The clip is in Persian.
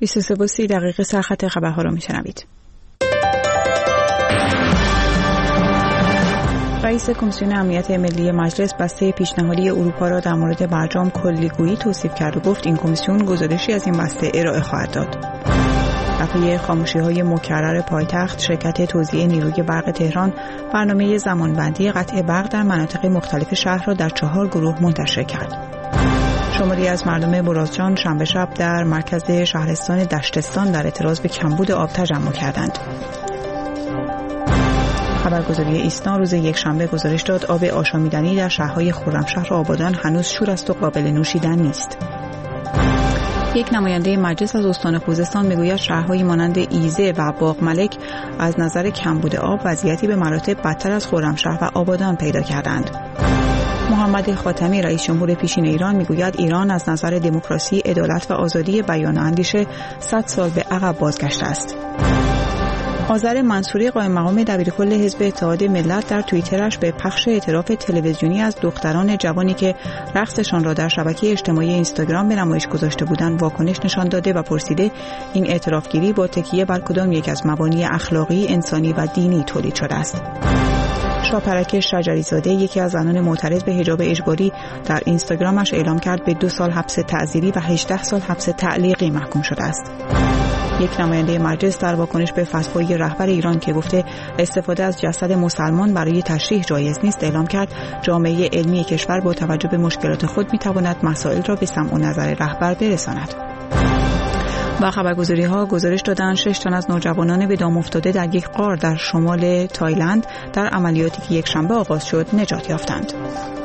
23:30 سرخط خبرها را میشنوید. رئیس کمیسیون امنیت ملی مجلس بسته پیشنهادی اروپا را در مورد برجام کلیگویی توصیف کرد و گفت این کمیسیون گزارشی از این بسته ارائه خواهد داد. در پی خاموشی‌های مکرر پایتخت، شرکت توزیع نیروی برق تهران برنامه زمانبندی قطع برق در مناطق مختلف شهر را در 4 گروه منتشر کرد. شماری از مردم برازجان شنبه شب در مرکز شهرستان دشتستان در اعتراض به کمبود آب تجمع کردند. خبرگزاری ایسنا روز یکشنبه گزارش داد آب آشامیدنی در شهرهای خرمشهر و آبادان هنوز شور است و قابل نوشیدن نیست. یک نماینده مجلس از استان خوزستان میگوید شهرهایی مانند ایزه و باغملک از نظر کمبود آب وضعیتی به مراتب بدتر از خرمشهر و آبادان پیدا کردند. محمد خاتمی رئیس جمهور پیشین ایران میگوید ایران از نظر دموکراسی، عدالت و آزادی بیان و اندیشه 100 سال به عقب بازگشته است. آذر منصوری قائم مقام دبیرکل حزب اتحاد ملت در توییترش به پخش اعتراف تلویزیونی از دختران جوانی که رقصشان را در شبکه اجتماعی اینستاگرام به نمایش گذاشته بودند واکنش نشان داده و پرسیده این اعترافگیری با تکیه بر کدام یک از مبانی اخلاقی، انسانی و دینی تولید شده است. شاپرک شجری زاده یکی از زنان معترض به حجاب اجباری در اینستاگرامش اعلام کرد به 2 سال حبس تعزیری و 18 سال حبس تعلیقی محکوم شده است. یک نماینده مجلس در واکنش به فتوای رهبر ایران که گفته استفاده از جسد مسلمان برای تشریح جایز نیست اعلام کرد جامعه علمی کشور با توجه به مشکلات خود میتواند مسائل را به سمع و نظر رهبر برساند. و خبرگزاری‌ها گزارش دادند 6 تن از نوجوانان به دام افتاده در یک غار در شمال تایلند در عملیاتی که یک شنبه آغاز شد نجات یافتند.